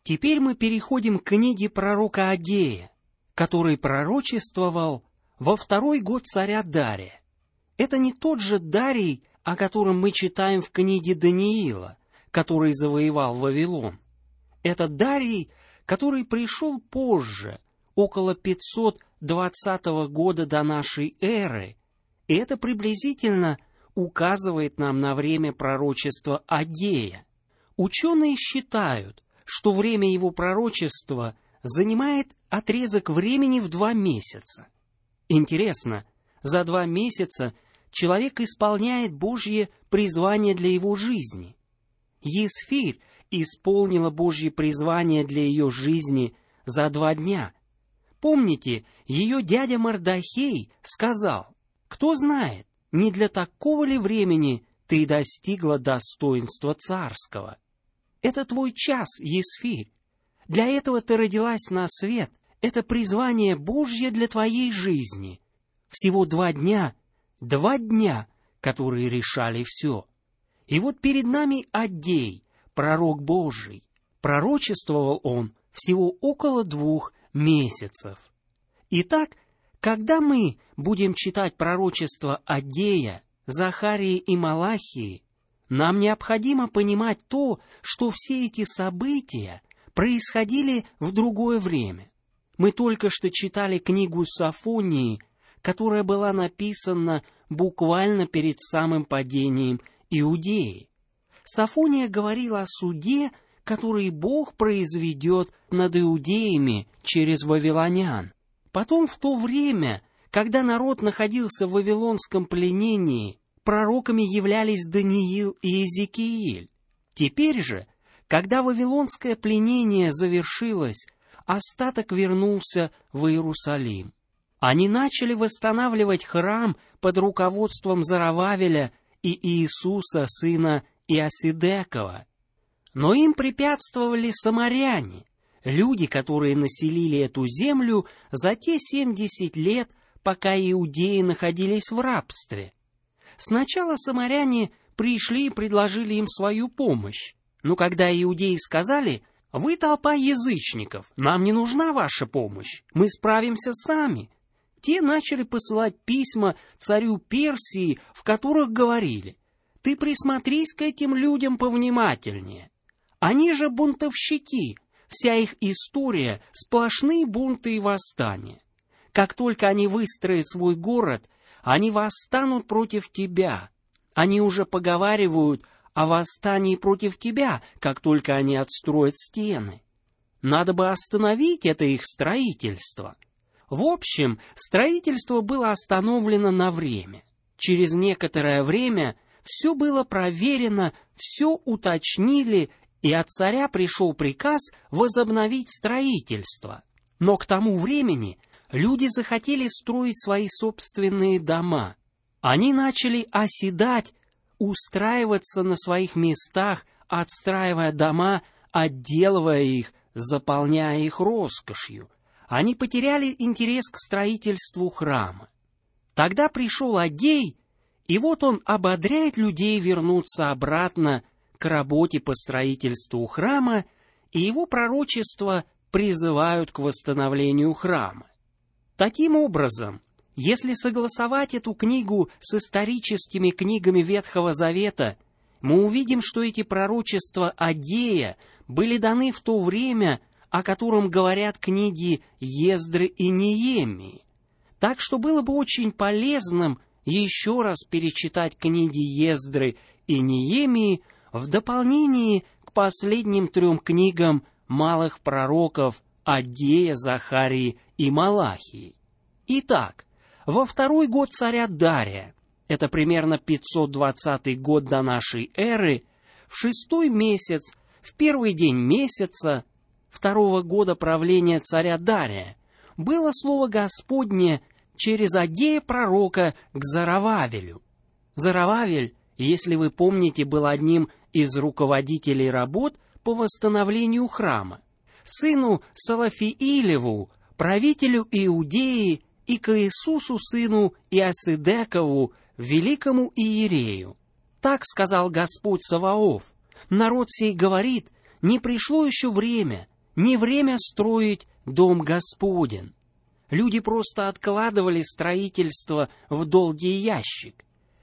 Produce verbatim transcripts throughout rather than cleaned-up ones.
Теперь мы переходим к книге пророка Агея, который пророчествовал во второй год царя Дария. Это не тот же Дарий, о котором мы читаем в книге Даниила, который завоевал Вавилон. Это Дарий, который пришел позже, около пятьсот двадцатого года до нашей эры, и это приблизительно указывает нам на время пророчества Агея. Ученые считают, что время его пророчества занимает отрезок времени в два месяца. Интересно, за два месяца человек исполняет Божье призвание для его жизни. Есфирь исполнила Божье призвание для ее жизни за два дня. Помните, ее дядя Мардохей сказал: «Кто знает, не для такого ли времени ты достигла достоинства царского? Это твой час, Есфирь. Для этого ты родилась на свет. Это призвание Божье для твоей жизни. Всего два дня, два дня, которые решали все. И вот перед нами Агей, пророк Божий. Пророчествовал он всего около двух месяцев. Итак, когда мы будем читать пророчество Агея, Захарии и Малахии, нам необходимо понимать то, что все эти события происходили в другое время. Мы только что читали книгу Софонии, которая была написана буквально перед самым падением Иудеи. Софония говорила о суде, который Бог произведет над иудеями через вавилонян. Потом, в то время, когда народ находился в вавилонском пленении, пророками являлись Даниил и Иезекииль. Теперь же, когда вавилонское пленение завершилось, остаток вернулся в Иерусалим. Они начали восстанавливать храм под руководством Зоровавеля и Иисуса, сына Иосидекова. Но им препятствовали самаряне, люди, которые населили эту землю за те семьдесят лет, пока иудеи находились в рабстве. Сначала самаряне пришли и предложили им свою помощь, но когда иудеи сказали: «Вы толпа язычников, нам не нужна ваша помощь, мы справимся сами», те начали посылать письма царю Персии, в которых говорили: «Ты присмотрись к этим людям повнимательнее. Они же бунтовщики, вся их история — сплошные бунты и восстания. Как только они выстроят свой город, они восстанут против тебя. Они уже поговаривают о восстании против тебя, как только они отстроят стены. Надо бы остановить это их строительство». В общем, строительство было остановлено на время. Через некоторое время все было проверено, все уточнили, и от царя пришел приказ возобновить строительство. Но к тому времени люди захотели строить свои собственные дома. Они начали оседать, устраиваться на своих местах, отстраивая дома, отделывая их, заполняя их роскошью. Они потеряли интерес к строительству храма. Тогда пришел Агей, и вот он ободряет людей вернуться обратно к работе по строительству храма, и его пророчества призывают к восстановлению храма. Таким образом, если согласовать эту книгу с историческими книгами Ветхого Завета, мы увидим, что эти пророчества Агея были даны в то время, о котором говорят книги Ездры и Неемии. Так что было бы очень полезным еще раз перечитать книги Ездры и Неемии в дополнении к последним трем книгам малых пророков Агея, Захарии и Малахии. Итак, во второй год царя Дария, это примерно пятьсот двадцатый год до нашей эры, в шестой месяц, в первый день месяца, второго года правления царя Дария, было слово Господне через Агея пророка к Зоровавелю. Зоровавель, если вы помните, был одним из руководителей работ по восстановлению храма, сыну Салафиилеву, правителю Иудеи, и к Иисусу, сыну Иосидекову, великому иерею. Так сказал Господь Саваоф: народ сей говорит: не пришло еще время, не время строить дом Господен. Люди просто откладывали строительство в долгий ящик.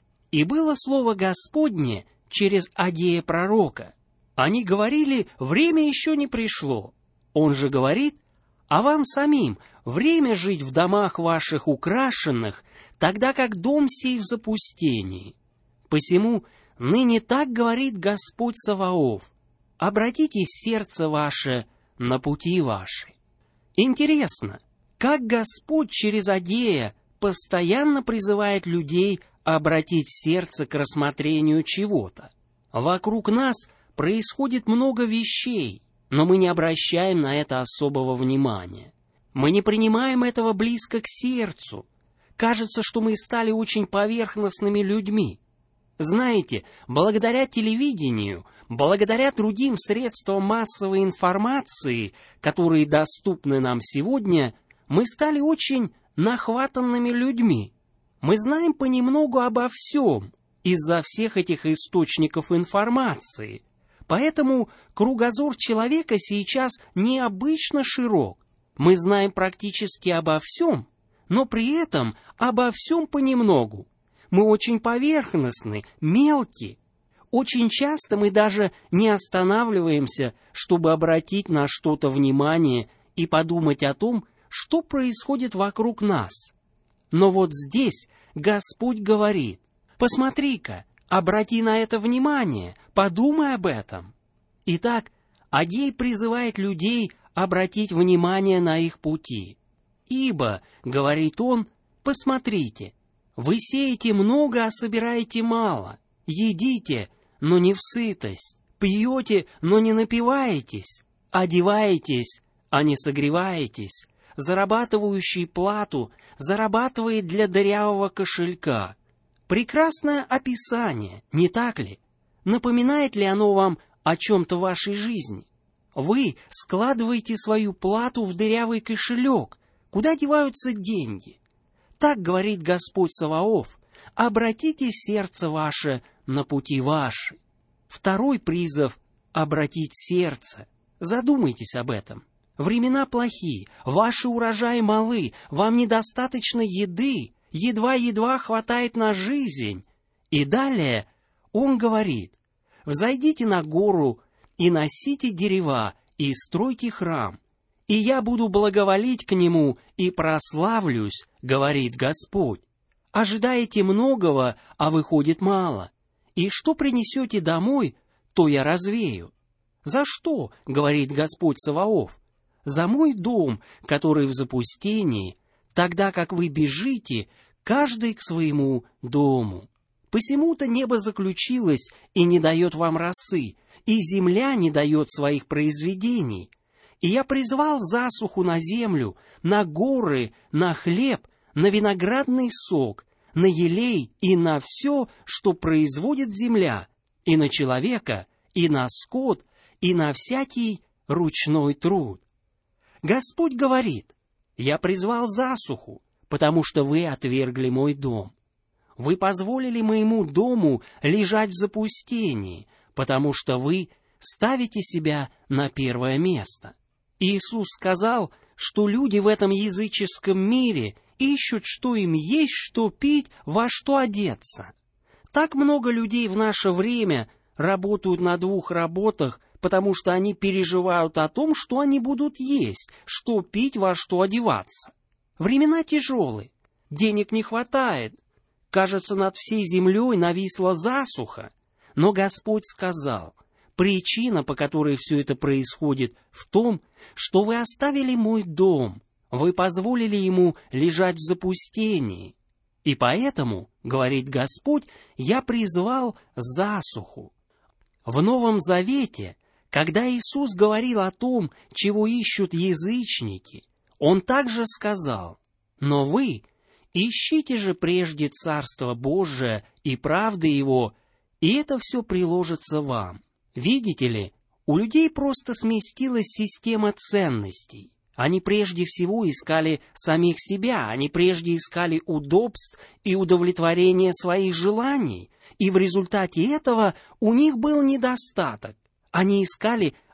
И было слово Господне через Агея пророка. Они говорили, время еще не пришло. Он же говорит, а вам самим время жить в домах ваших украшенных, тогда как дом сей в запустении. Посему ныне так говорит Господь Саваоф: обратите сердце ваше на пути ваши. Интересно, как Господь через Агея постоянно призывает людей обратить сердце к рассмотрению чего-то. Вокруг нас происходит много вещей, но мы не обращаем на это особого внимания. Мы не принимаем этого близко к сердцу. Кажется, что мы стали очень поверхностными людьми. Знаете, благодаря телевидению, благодаря другим средствам массовой информации, которые доступны нам сегодня, мы стали очень нахватанными людьми. Мы знаем понемногу обо всем из-за всех этих источников информации. Поэтому кругозор человека сейчас необычно широк. Мы знаем практически обо всем, но при этом обо всем понемногу. Мы очень поверхностны, мелки. Очень часто мы даже не останавливаемся, чтобы обратить на что-то внимание и подумать о том, что происходит вокруг нас. Но вот здесь Господь говорит: посмотри-ка, обрати на это внимание, подумай об этом. Итак, Агей призывает людей обратить внимание на их пути. «Ибо, — говорит он, — посмотрите, вы сеете много, а собираете мало, едите, но не в сытость, пьете, но не напиваетесь, одеваетесь, а не согреваетесь, зарабатывающий плату зарабатывает для дырявого кошелька». Прекрасное описание, не так ли? Напоминает ли оно вам о чем-то в вашей жизни? Вы складываете свою плату в дырявый кошелек. Куда деваются деньги? Так говорит Господь Саваоф: обратите сердце ваше на пути ваши. Второй призыв — обратить сердце. Задумайтесь об этом. Времена плохие, ваши урожаи малы, вам недостаточно еды, едва-едва хватает на жизнь. И далее он говорит: взойдите на гору и носите дерева, и стройте храм, и я буду благоволить к нему и прославлюсь, говорит Господь. Ожидаете многого, а выходит мало. И что принесете домой, то я развею. За что, говорит Господь Саваоф? За мой дом, который в запустении, тогда как вы бежите, каждый к своему дому. Посему-то небо заключилось и не дает вам росы, и земля не дает своих произведений. И я призвал засуху на землю, на горы, на хлеб, на виноградный сок, на елей и на все, что производит земля, и на человека, и на скот, и на всякий ручной труд. Господь говорит: я призвал засуху, потому что вы отвергли мой дом. Вы позволили моему дому лежать в запустении, потому что вы ставите себя на первое место. Иисус сказал, что люди в этом языческом мире ищут, что им есть, что пить, во что одеться. Так много людей в наше время работают на двух работах, потому что они переживают о том, что они будут есть, что пить, во что одеваться. Времена тяжелые, денег не хватает. Кажется, над всей землей нависла засуха. Но Господь сказал: причина, по которой все это происходит, в том, что вы оставили мой дом, вы позволили ему лежать в запустении. И поэтому, говорит Господь, я призвал засуху. В Новом Завете, когда Иисус говорил о том, чего ищут язычники, Он также сказал: но вы ищите же прежде Царство Божие и правды Его, и это все приложится вам. Видите ли, у людей просто сместилась система ценностей. Они прежде всего искали самих себя, они прежде искали удобств и удовлетворения своих желаний, и в результате этого у них был недостаток. Они искали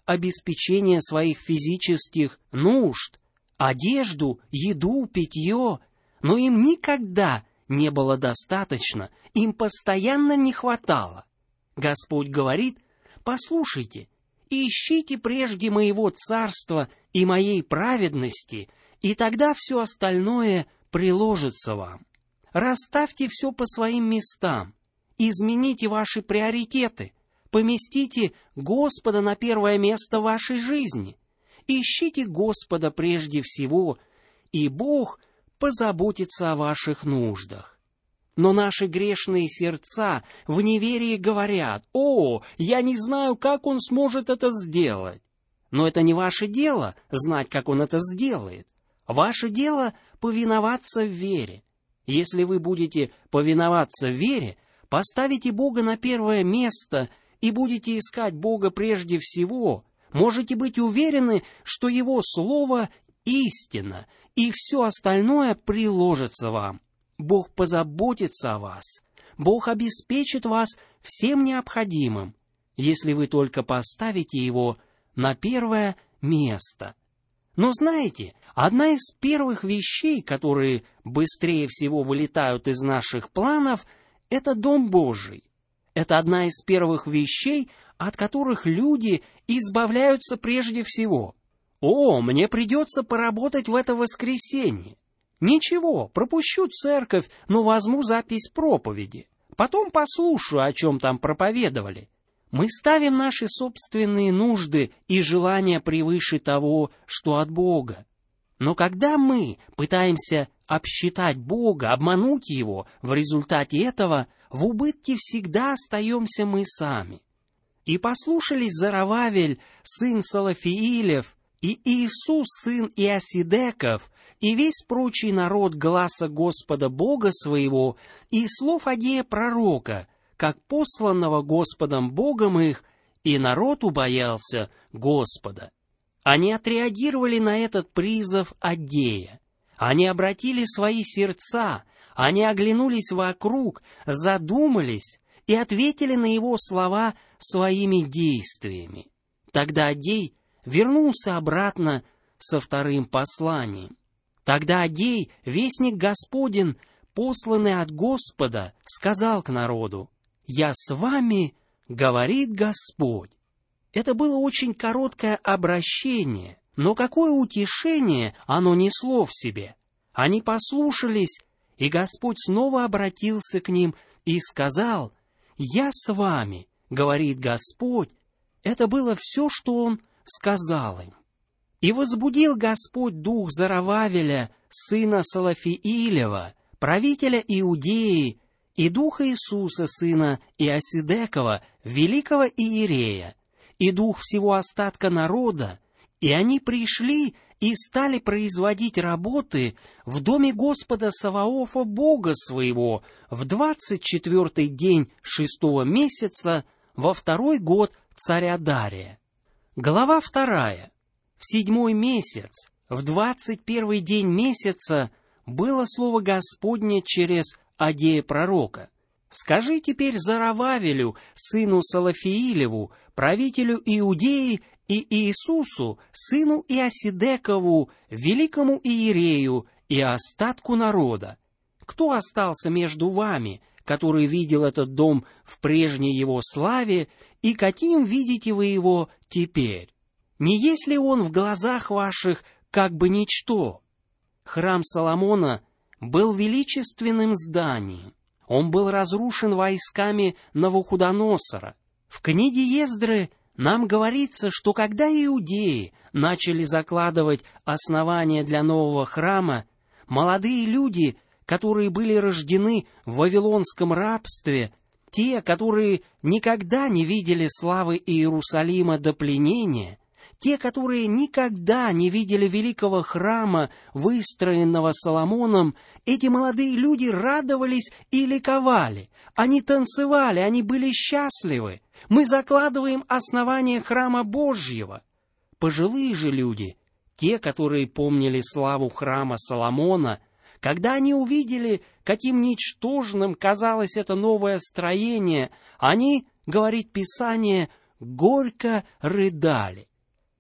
обеспечение своих физических нужд, одежду, еду, питье, но им никогда не было достаточно, им постоянно не хватало. Господь говорит: «Послушайте, ищите прежде моего царства и моей праведности, и тогда все остальное приложится вам». Расставьте все по своим местам, измените ваши приоритеты, поместите Господа на первое место в вашей жизни, ищите Господа прежде всего, и Бог позаботится о ваших нуждах. Но наши грешные сердца в неверии говорят: «О, я не знаю, как Он сможет это сделать». Но это не ваше дело знать, как Он это сделает. Ваше дело повиноваться в вере. Если вы будете повиноваться в вере, поставите Бога на первое место и будете искать Бога прежде всего, можете быть уверены, что Его Слово истина, и все остальное приложится вам. Бог позаботится о вас. Бог обеспечит вас всем необходимым, если вы только поставите Его на первое место. Но знаете, одна из первых вещей, которые быстрее всего вылетают из наших планов, это Дом Божий. Это одна из первых вещей, от которых люди избавляются прежде всего. «О, мне придется поработать в это воскресенье. Ничего, пропущу церковь, но возьму запись проповеди. Потом послушаю, о чем там проповедовали». Мы ставим наши собственные нужды и желания превыше того, что от Бога. Но когда мы пытаемся обсчитать Бога, обмануть Его, в результате этого в убытке всегда остаемся мы сами. И послушались Зарававель, сын Салафиилев, и Иисус, сын Иосидеков, и весь прочий народ гласа Господа Бога своего, и слов Агея пророка, как посланного Господом Богом их, и народ убоялся Господа. Они отреагировали на этот призыв Агея. Они обратили свои сердца, они оглянулись вокруг, задумались и ответили на его слова своими действиями. Тогда Агей вернулся обратно со вторым посланием. Тогда Агей, вестник Господень, посланный от Господа, сказал к народу: «Я с вами, говорит Господь». Это было очень короткое обращение, но какое утешение оно несло в себе. Они послушались, и Господь снова обратился к ним и сказал: «Я с вами, говорит Господь». Это было все, что Он сказал им. «И возбудил Господь дух Зарававеля, сына Салафиилева, правителя Иудеи, и дух Иисуса, сына Иосидекова, великого иерея, и дух всего остатка народа, и они пришли и стали производить работы в доме Господа Саваофа Бога своего в двадцать четвертый день шестого месяца во второй год царя Дария». Глава вторая. В седьмой месяц, в двадцать первый день месяца, было слово Господне через Агея пророка: «Скажи теперь Зарававелю, сыну Салафиилеву, правителю Иудеи, и Иисусу, сыну Иосидекову, великому иерею, и остатку народа: кто остался между вами, который видел этот дом в прежней его славе, и каким видите вы его теперь? Не есть ли он в глазах ваших как бы ничто?» Храм Соломона был величественным зданием. Он был разрушен войсками Навуходоносора. В книге Ездры нам говорится, что когда иудеи начали закладывать основания для нового храма, молодые люди, которые были рождены в вавилонском рабстве, те, которые никогда не видели славы Иерусалима до пленения, те, которые никогда не видели великого храма, выстроенного Соломоном, эти молодые люди радовались и ликовали. Они танцевали, они были счастливы. Мы закладываем основание храма Божьего. Пожилые же люди, те, которые помнили славу храма Соломона, когда они увидели, каким ничтожным казалось это новое строение, они, говорит Писание, горько рыдали.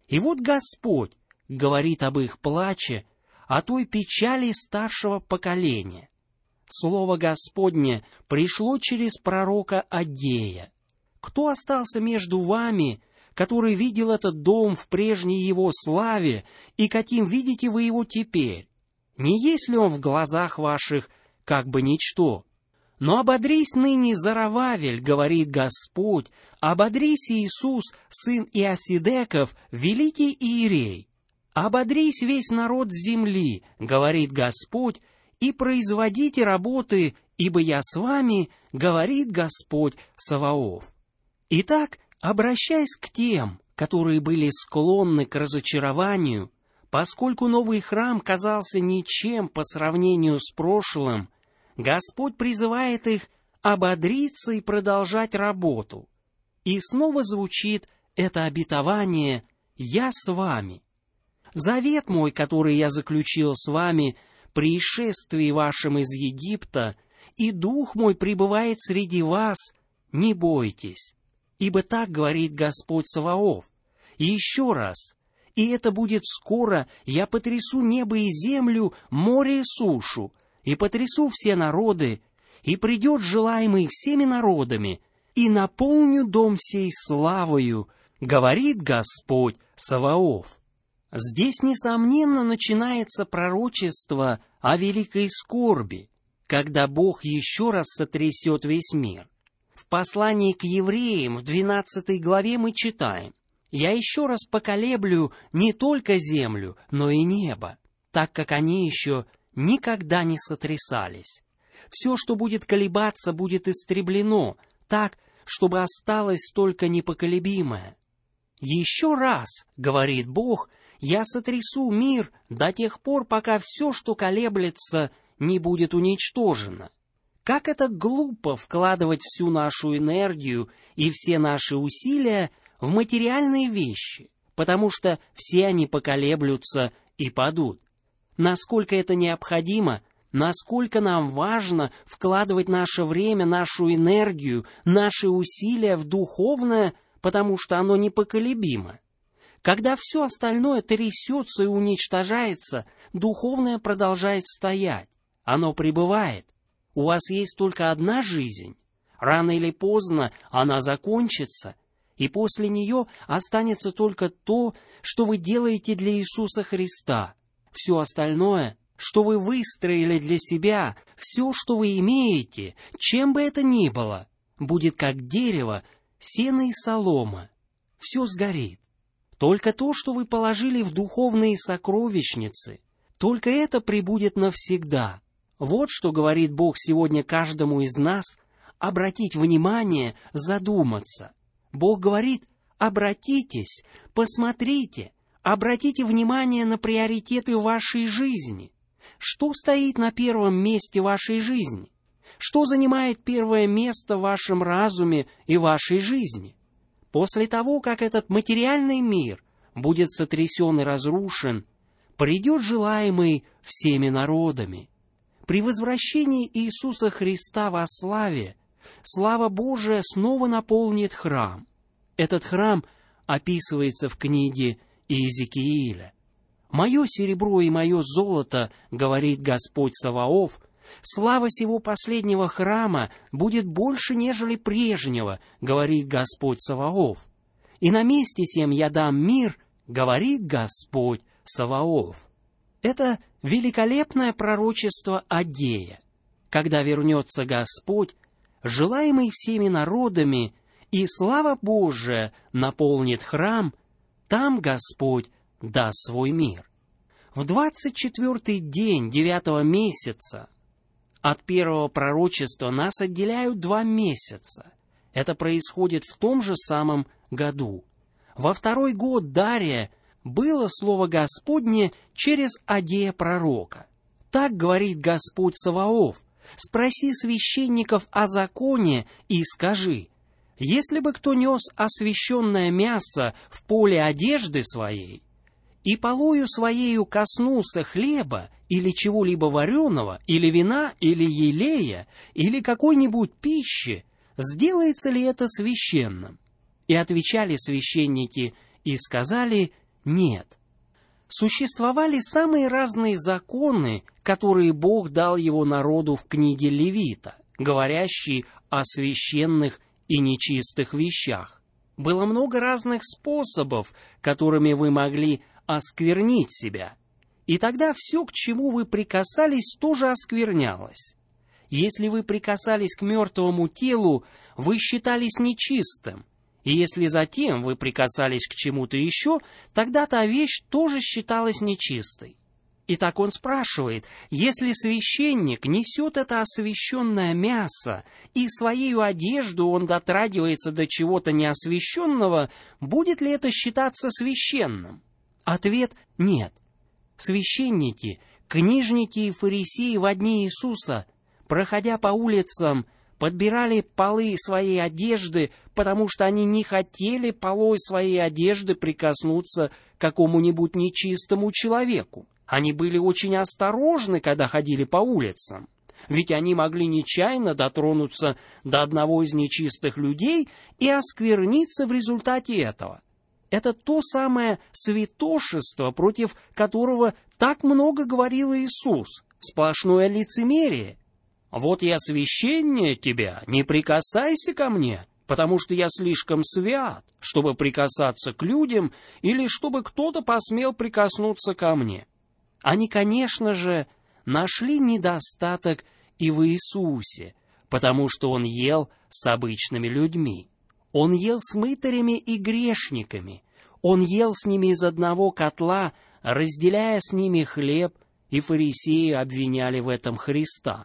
И вот Господь говорит об их плаче, о той печали старшего поколения. Слово Господне пришло через пророка Аггея. «Кто остался между вами, который видел этот дом в прежней его славе, и каким видите вы его теперь? Не есть ли он в глазах ваших как бы ничто? Но ободрись ныне, Зарававель, говорит Господь, ободрись, Иисус, сын Иосидеков, великий иерей. Ободрись весь народ земли, говорит Господь, и производите работы, ибо я с вами, говорит Господь Саваоф». Итак, обращаясь к тем, которые были склонны к разочарованию, поскольку новый храм казался ничем по сравнению с прошлым, Господь призывает их ободриться и продолжать работу. И снова звучит это обетование «Я с вами». «Завет мой, который я заключил с вами при исшествии вашем из Египта, и Дух мой пребывает среди вас, не бойтесь, ибо так говорит Господь Саваоф. И еще раз, и это будет скоро, я потрясу небо и землю, море и сушу, и потрясу все народы, и придет желаемый всеми народами, и наполню дом сей славою, говорит Господь Саваоф». Здесь, несомненно, начинается пророчество о великой скорби, когда Бог еще раз сотрясет весь мир. В послании к евреям в двенадцатой главе мы читаем: «Я еще раз поколеблю не только землю, но и небо, так как они еще никогда не сотрясались. Все, что будет колебаться, будет истреблено, так, чтобы осталось только непоколебимое. Еще раз, говорит Бог, я сотрясу мир до тех пор, пока все, что колеблется, не будет уничтожено». Как это глупо вкладывать всю нашу энергию и все наши усилия в материальные вещи, потому что все они поколеблются и падут. Насколько это необходимо, насколько нам важно вкладывать наше время, нашу энергию, наши усилия в духовное, потому что оно непоколебимо. Когда все остальное трясется и уничтожается, духовное продолжает стоять, оно пребывает. У вас есть только одна жизнь. Рано или поздно она закончится, и после нее останется только то, что вы делаете для Иисуса Христа. Все остальное, что вы выстроили для себя, все, что вы имеете, чем бы это ни было, будет как дерево, сено и солома. Все сгорит. Только то, что вы положили в духовные сокровищницы, только это пребудет навсегда. Вот что говорит Бог сегодня каждому из нас: обратить внимание, задуматься. Бог говорит: обратитесь, посмотрите, обратите внимание на приоритеты вашей жизни. Что стоит на первом месте вашей жизни? Что занимает первое место в вашем разуме и вашей жизни? После того, как этот материальный мир будет сотрясен и разрушен, придет желаемый всеми народами. При возвращении Иисуса Христа во славе, слава Божия снова наполнит храм. Этот храм описывается в книге Иезекииля. «Мое серебро и мое золото, говорит Господь Саваоф, слава сего последнего храма будет больше, нежели прежнего, говорит Господь Саваоф. И на месте сем я дам мир, говорит Господь Саваоф». Это великолепное пророчество Аггея. Когда вернется Господь, желаемый всеми народами, и слава Божия наполнит храм, там Господь даст свой мир. В двадцать четвёртый день девятого месяца от первого пророчества нас отделяют два месяца. Это происходит в том же самом году. Во второй год Дария было слово Господне через Аггея пророка. Так говорит Господь Саваоф: «Спроси священников о законе и скажи, если бы кто нес освященное мясо в поле одежды своей, и полою своею коснулся хлеба или чего-либо вареного, или вина, или елея, или какой-нибудь пищи, сделается ли это священным?» И отвечали священники и сказали: Нет. Существовали самые разные законы, которые Бог дал его народу в книге Левита, говорящие о священных и нечистых вещах. Было много разных способов, которыми вы могли осквернить себя. И тогда все, к чему вы прикасались, тоже осквернялось. Если вы прикасались к мертвому телу, вы считались нечистым. И если затем вы прикасались к чему-то еще, тогда та вещь тоже считалась нечистой. Итак, он спрашивает, если священник несет это освященное мясо, и своею одежду он дотрагивается до чего-то неосвященного, будет ли это считаться священным? Ответ – нет. Священники, книжники и фарисеи во дни Иисуса, проходя по улицам, подбирали полы своей одежды, потому что они не хотели полой своей одежды прикоснуться к какому-нибудь нечистому человеку. Они были очень осторожны, когда ходили по улицам, ведь они могли нечаянно дотронуться до одного из нечистых людей и оскверниться в результате этого. Это то самое святошество, против которого так много говорил Иисус, сплошное лицемерие. «Вот я священнее тебя, не прикасайся ко мне, потому что я слишком свят, чтобы прикасаться к людям или чтобы кто-то посмел прикоснуться ко мне». Они, конечно же, нашли недостаток и в Иисусе, потому что Он ел с обычными людьми. Он ел с мытарями и грешниками. Он ел с ними из одного котла, разделяя с ними хлеб, и фарисеи обвиняли в этом Христа.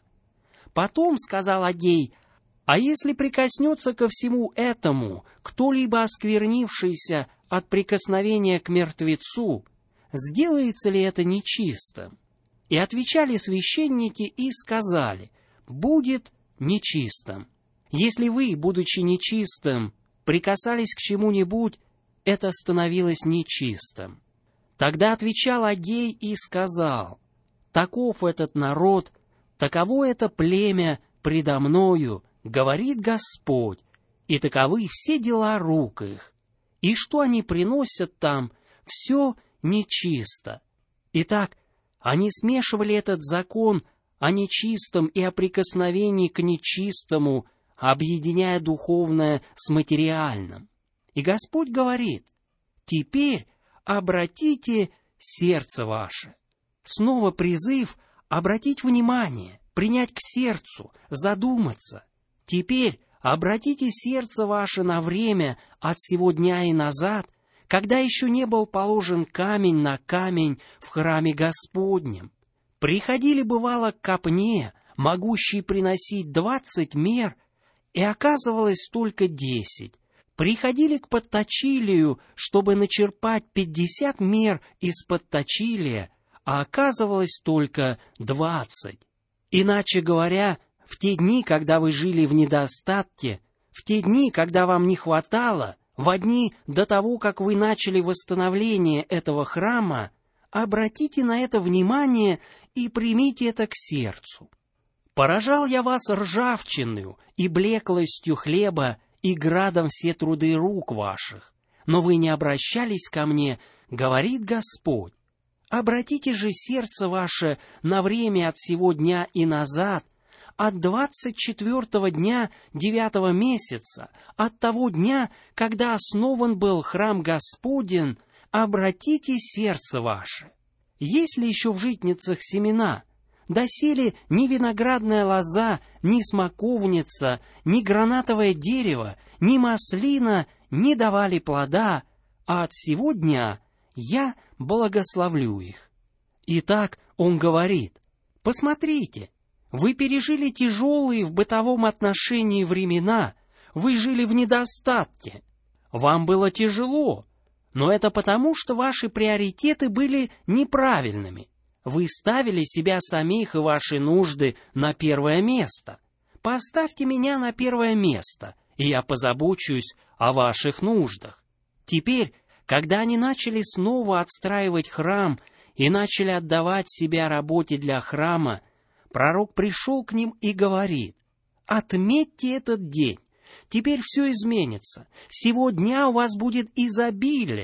Потом сказал Агей, а если прикоснется ко всему этому кто-либо осквернившийся от прикосновения к мертвецу, сделается ли это нечистым? И отвечали священники и сказали, будет нечистым. Если вы, будучи нечистым, прикасались к чему-нибудь, это становилось нечистым. Тогда отвечал Агей и сказал, таков этот народ, таково это племя предо мною, говорит Господь, и таковы все дела рук их. И что они приносят там, все нечисто. Итак, они смешивали этот закон о нечистом и о прикосновении к нечистому, объединяя духовное с материальным. И Господь говорит, теперь обратите сердце ваше. Снова призыв обратить внимание, принять к сердцу, задуматься. Теперь обратите сердце ваше на время от сего дня и назад, когда еще не был положен камень на камень в храме Господнем. Приходили, бывало, к копне, могущей приносить двадцать мер, и оказывалось только десять. Приходили к подточилию, чтобы начерпать пятьдесят мер из подточилия, а оказывалось только двадцать. Иначе говоря, в те дни, когда вы жили в недостатке, в те дни, когда вам не хватало, во дни до того, как вы начали восстановление этого храма, обратите на это внимание и примите это к сердцу. Поражал я вас ржавчиною и блеклостью хлеба и градом все труды рук ваших, но вы не обращались ко мне, говорит Господь. Обратите же сердце ваше на время от сего дня и назад, от двадцать четвертого дня девятого месяца, от того дня, когда основан был храм Господень, обратите сердце ваше. Есть ли еще в житницах семена? Доселе ни виноградная лоза, ни смоковница, ни гранатовое дерево, ни маслина не давали плода, а от сего дня я благословлю их. Итак, он говорит, посмотрите, вы пережили тяжелые в бытовом отношении времена, вы жили в недостатке. Вам было тяжело, но это потому, что ваши приоритеты были неправильными. Вы ставили себя самих и ваши нужды на первое место. Поставьте меня на первое место, и я позабочусь о ваших нуждах. Теперь, когда они начали снова отстраивать храм и начали отдавать себя работе для храма, пророк пришел к ним и говорит, «Отметьте этот день, теперь все изменится, сего дня у вас будет изобилие,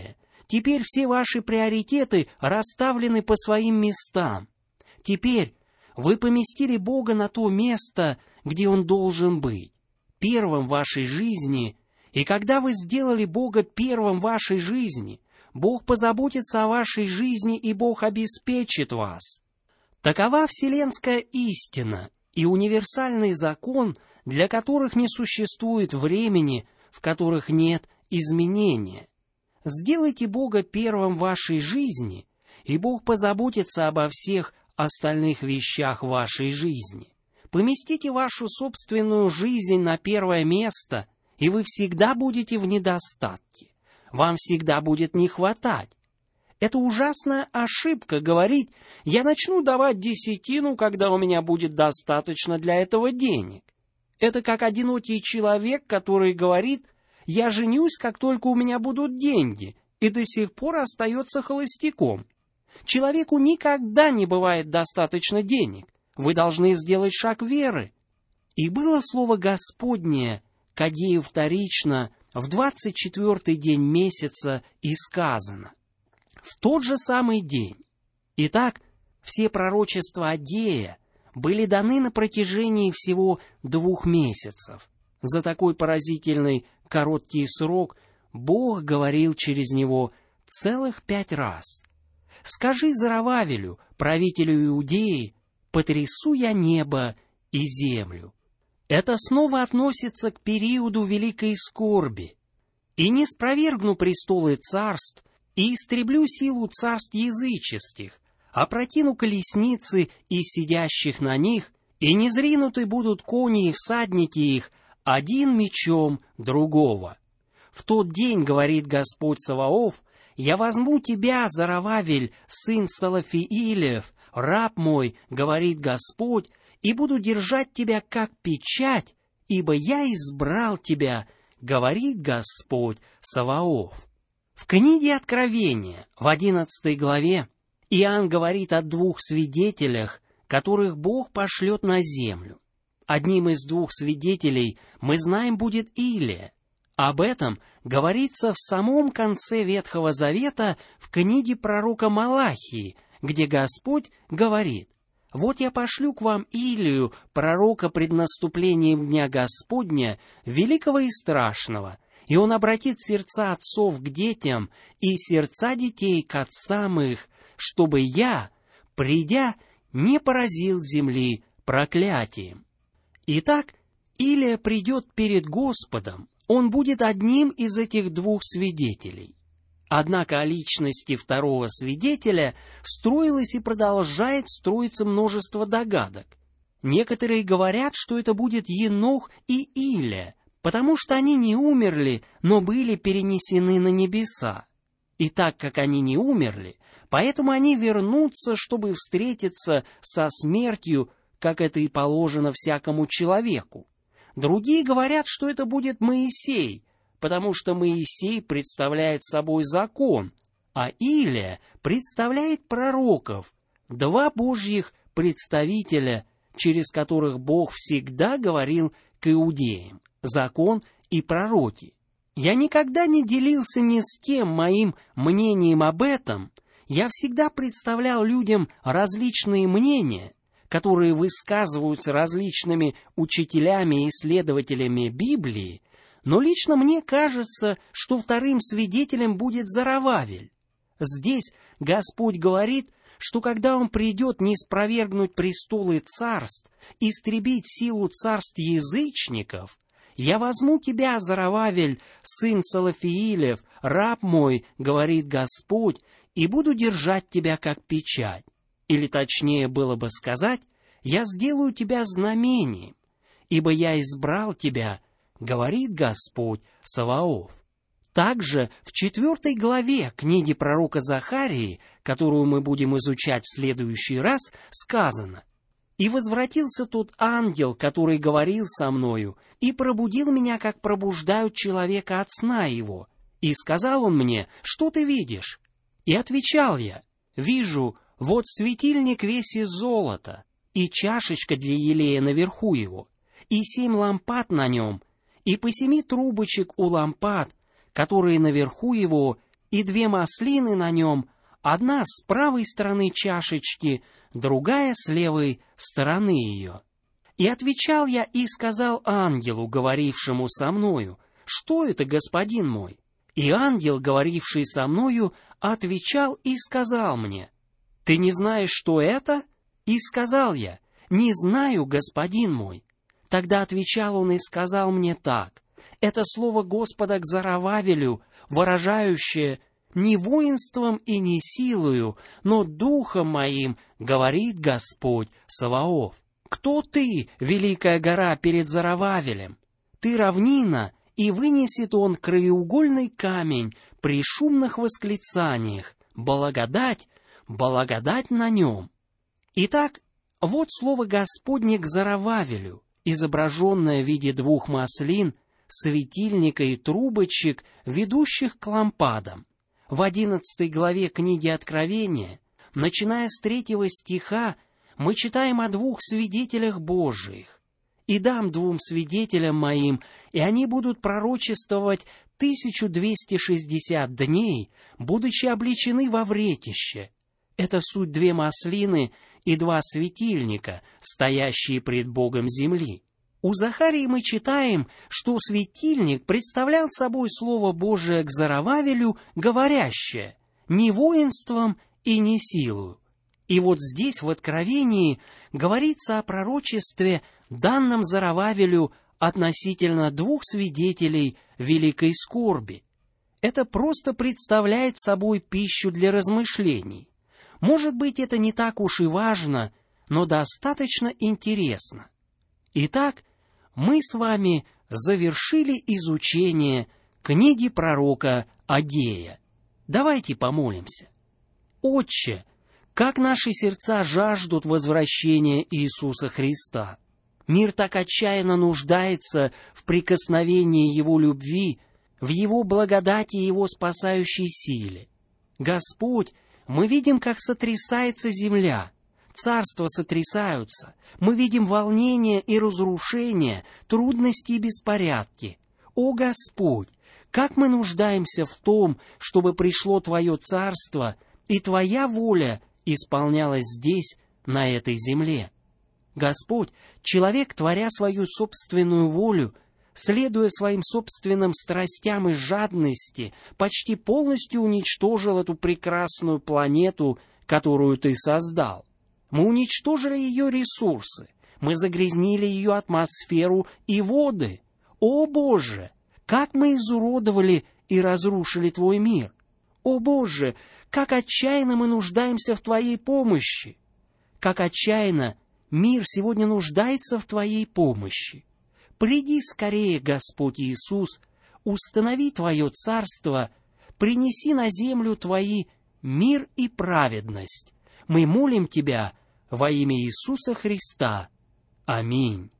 Теперь все ваши приоритеты расставлены по своим местам. Теперь вы поместили Бога на то место, где Он должен быть, первым в вашей жизни, и когда вы сделали Бога первым в вашей жизни, Бог позаботится о вашей жизни, и Бог обеспечит вас. Такова вселенская истина и универсальный закон, для которых не существует времени, в которых нет изменения. Сделайте Бога первым в вашей жизни, и Бог позаботится обо всех остальных вещах вашей жизни. Поместите вашу собственную жизнь на первое место, и вы всегда будете в недостатке. Вам всегда будет не хватать. Это ужасная ошибка говорить: «Я начну давать десятину, когда у меня будет достаточно для этого денег». Это как одинокий человек, который говорит: «Я женюсь, как только у меня будут деньги», и до сих пор остается холостяком. Человеку никогда не бывает достаточно денег. Вы должны сделать шаг веры. И было слово Господне к Агею вторично в двадцать четвертый день месяца, и сказано: в тот же самый день. Итак, все пророчества Агея были даны на протяжении всего двух месяцев. За такой поразительный короткий срок Бог говорил через него целых пять раз. «Скажи Зоровавелю, правителю Иудеи, потрясу я небо и землю». Это снова относится к периоду великой скорби. «И не спровергну престолы царств, и истреблю силу царств языческих, опрокину колесницы и сидящих на них, и не зринуты будут кони и всадники их, один мечом другого. В тот день, говорит Господь Саваоф, я возьму тебя, Зоровавель, сын Салафиилев, раб мой, говорит Господь, и буду держать тебя как печать, ибо я избрал тебя, говорит Господь Саваоф». В книге Откровения, в одиннадцатой главе, Иоанн говорит о двух свидетелях, которых Бог пошлет на землю. Одним из двух свидетелей, мы знаем, будет Илия. Об этом говорится в самом конце Ветхого Завета в книге пророка Малахии, где Господь говорит: «Вот я пошлю к вам Илию, пророка пред наступлением Дня Господня, великого и страшного, и он обратит сердца отцов к детям и сердца детей к отцам их, чтобы я, придя, не поразил земли проклятием». Итак, Илия придет перед Господом, он будет одним из этих двух свидетелей. Однако о личности второго свидетеля строилось и продолжает строиться множество догадок. Некоторые говорят, что это будет Енох и Илия, потому что они не умерли, но были перенесены на небеса. И так как они не умерли, поэтому они вернутся, чтобы встретиться со смертью, как это и положено всякому человеку. Другие говорят, что это будет Моисей, потому что Моисей представляет собой закон, а Илия представляет пророков, два божьих представителя, через которых Бог всегда говорил к иудеям, закон и пророки. Я никогда не делился ни с кем моим мнением об этом, я всегда представлял людям различные мнения, которые высказываются различными учителями и исследователями Библии, но лично мне кажется, что вторым свидетелем будет Зоровавель. Здесь Господь говорит, что когда Он придет не спровергнуть престолы царств, истребить силу царств язычников, «Я возьму тебя, Зоровавель, сын Салафиилев, раб мой, говорит Господь, и буду держать тебя как печать». Или точнее было бы сказать: «Я сделаю тебя знамением, ибо я избрал тебя, говорит Господь Саваоф». Также в четвертой главе книги пророка Захарии, которую мы будем изучать в следующий раз, сказано: «И возвратился тот ангел, который говорил со мною, и пробудил меня, как пробуждают человека от сна его. И сказал он мне: что ты видишь? И отвечал я: вижу, вот светильник весь из золота, и чашечка для елея наверху его, и семь лампад на нем, и по семи трубочек у лампад, которые наверху его, и две маслины на нем, одна с правой стороны чашечки, другая с левой стороны ее. И отвечал я и сказал ангелу, говорившему со мною: что это, господин мой? И ангел, говоривший со мною, отвечал и сказал мне: ты не знаешь, что это? И сказал я: не знаю, господин мой. Тогда отвечал он и сказал мне так: это слово Господа к Зоровавелю, выражающее: не воинством и не силою, но духом моим, говорит Господь Саваоф. Кто ты, великая гора, перед Зоровавелем? Ты равнина, и вынесет он краеугольный камень при шумных восклицаниях: благодать, благодать на нем. Итак, вот слово Господне к Зоровавелю, изображенное в виде двух маслин, светильника и трубочек, ведущих к лампадам. В одиннадцатой главе книги Откровения, начиная с третьего стиха, мы читаем о двух свидетелях Божиих. «И дам двум свидетелям моим, и они будут пророчествовать тысячу двести шестьдесят дней, будучи облечены во вретище». Это суть две маслины и два светильника, стоящие пред Богом земли. У Захарии мы читаем, что светильник представлял собой Слово Божие к Зоровавелю, говорящее: не воинством и не силою. И вот здесь в Откровении говорится о пророчестве, данном Зоровавелю относительно двух свидетелей великой скорби. Это просто представляет собой пищу для размышлений. Может быть, это не так уж и важно, но достаточно интересно. Итак, мы с вами завершили изучение книги пророка Агея. Давайте помолимся. Отче, как наши сердца жаждут возвращения Иисуса Христа! Мир так отчаянно нуждается в прикосновении Его любви, в Его благодати и Его спасающей силе. Господь, мы видим, как сотрясается земля, царства сотрясаются, мы видим волнение и разрушение, трудности и беспорядки. О Господь, как мы нуждаемся в том, чтобы пришло Твое царство и Твоя воля исполнялась здесь, на этой земле. Господь, человек, творя свою собственную волю, следуя своим собственным страстям и жадности, почти полностью уничтожил эту прекрасную планету, которую Ты создал. Мы уничтожили ее ресурсы, мы загрязнили ее атмосферу и воды. О Боже, как мы изуродовали и разрушили Твой мир! О Боже, как отчаянно мы нуждаемся в Твоей помощи! Как отчаянно мир сегодня нуждается в Твоей помощи! Приди скорее, Господь Иисус, установи Твое царство, принеси на землю Твои мир и праведность. Мы молим Тебя во имя Иисуса Христа. Аминь.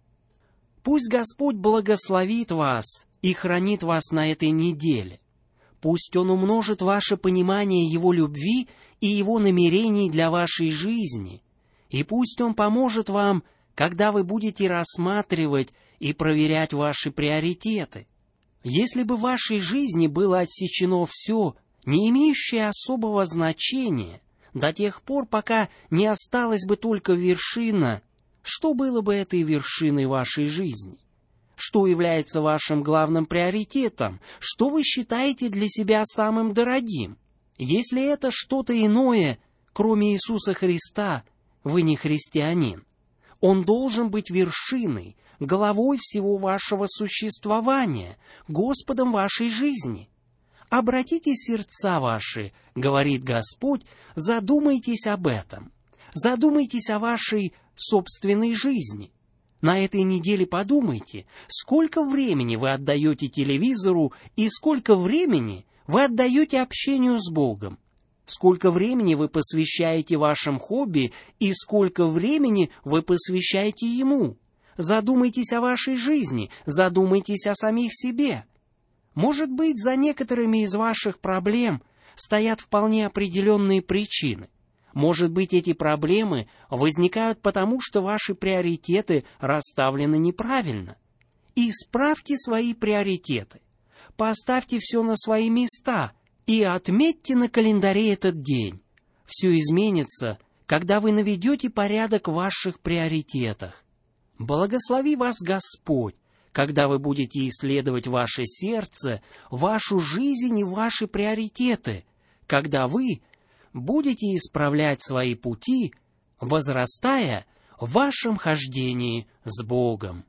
Пусть Господь благословит вас и хранит вас на этой неделе. Пусть Он умножит ваше понимание Его любви и Его намерений для вашей жизни. И пусть Он поможет вам, когда вы будете рассматривать и проверять ваши приоритеты. Если бы в вашей жизни было отсечено все, не имеющее особого значения, до тех пор, пока не осталась бы только вершина, что было бы этой вершиной вашей жизни? Что является вашим главным приоритетом? Что вы считаете для себя самым дорогим? Если это что-то иное, кроме Иисуса Христа, вы не христианин. Он должен быть вершиной, головой всего вашего существования, Господом вашей жизни. Обратите сердца ваши, говорит Господь, задумайтесь об этом. Задумайтесь о вашей собственной жизни. На этой неделе подумайте, сколько времени вы отдаете телевизору и сколько времени вы отдаете общению с Богом. Сколько времени вы посвящаете вашим хобби и сколько времени вы посвящаете Ему. Задумайтесь о вашей жизни, задумайтесь о самих себе. Может быть, за некоторыми из ваших проблем стоят вполне определенные причины. Может быть, эти проблемы возникают потому, что ваши приоритеты расставлены неправильно. Исправьте свои приоритеты. Поставьте все на свои места И отметьте на календаре этот день. Все изменится, когда вы наведете порядок в ваших приоритетах. Благослови вас Господь, когда вы будете исследовать ваше сердце, вашу жизнь и ваши приоритеты, когда вы будете исправлять свои пути, возрастая в вашем хождении с Богом.